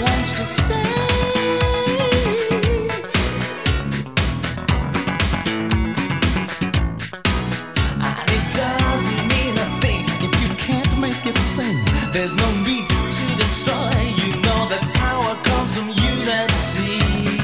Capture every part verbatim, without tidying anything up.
wants to stay. And it doesn't mean a thing if you can't make it sing. There's no need to destroy. You know that power comes from unity.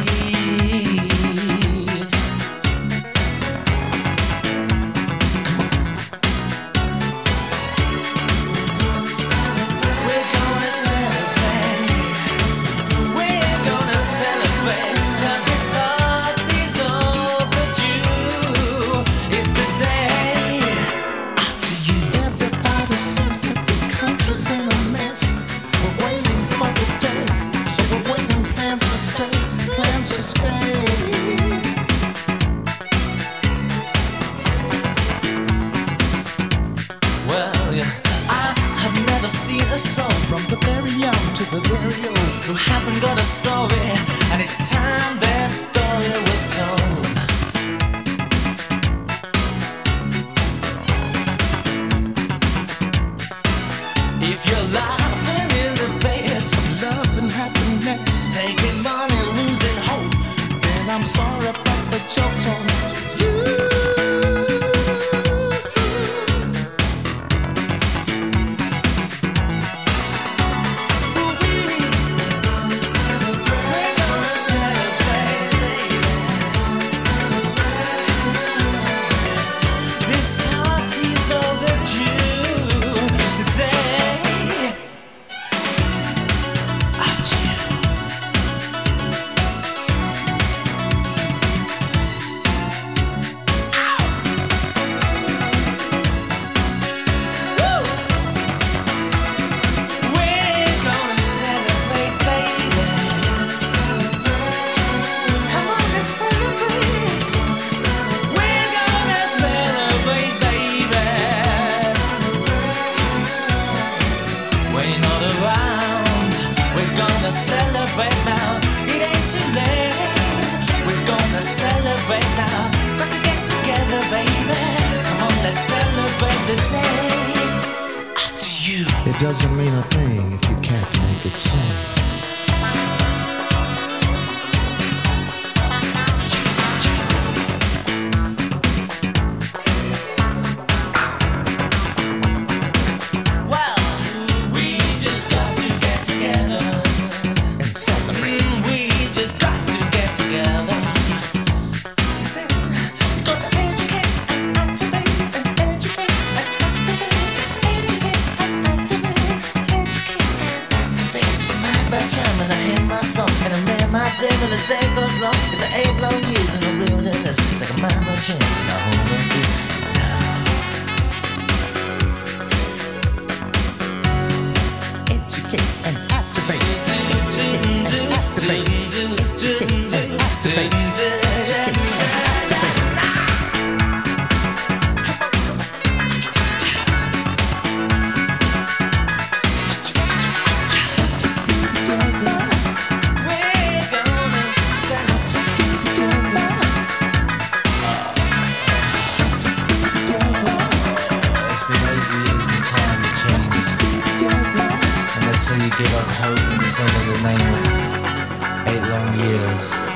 From the very young to the very old, who hasn't got a story, and it's time their story was told. If you're laughing in the face of love and happiness, taking money, losing hope, then I'm sorry about the jokes on you. Celebrate now, it ain't too late. We're gonna celebrate now. Got to get together, baby. Come on, let's celebrate the day after you. It doesn't mean a thing if you can't make it sing. When the day goes long, it's like eight long years in the wilderness. It's like a minor change in the whole world is now. Educate and activate. Educate and activate. Educate and activate. So you give up hope in the song of the name of eight long years.